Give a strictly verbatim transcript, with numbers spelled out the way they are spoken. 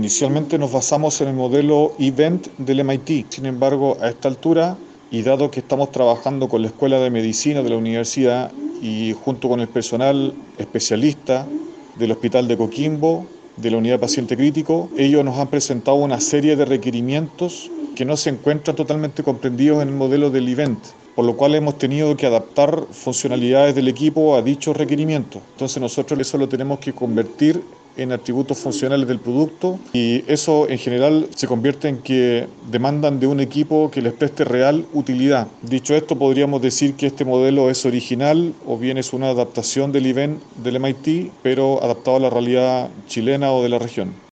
inicialmente nos basamos en el modelo Event del M I T. Sin embargo, a esta altura, y dado que estamos trabajando con la Escuela de Medicina de la universidad y junto con el personal especialista del Hospital de Coquimbo, de la Unidad de Paciente Crítico, ellos nos han presentado una serie de requerimientos que no se encuentran totalmente comprendidos en el modelo del Event, por lo cual hemos tenido que adaptar funcionalidades del equipo a dichos requerimientos. Entonces nosotros eso lo tenemos que convertir en atributos funcionales del producto y eso en general se convierte en que demandan de un equipo que les preste real utilidad. Dicho esto, podríamos decir que este modelo es original o bien es una adaptación del Event del M I T, pero adaptado a la realidad chilena o de la región.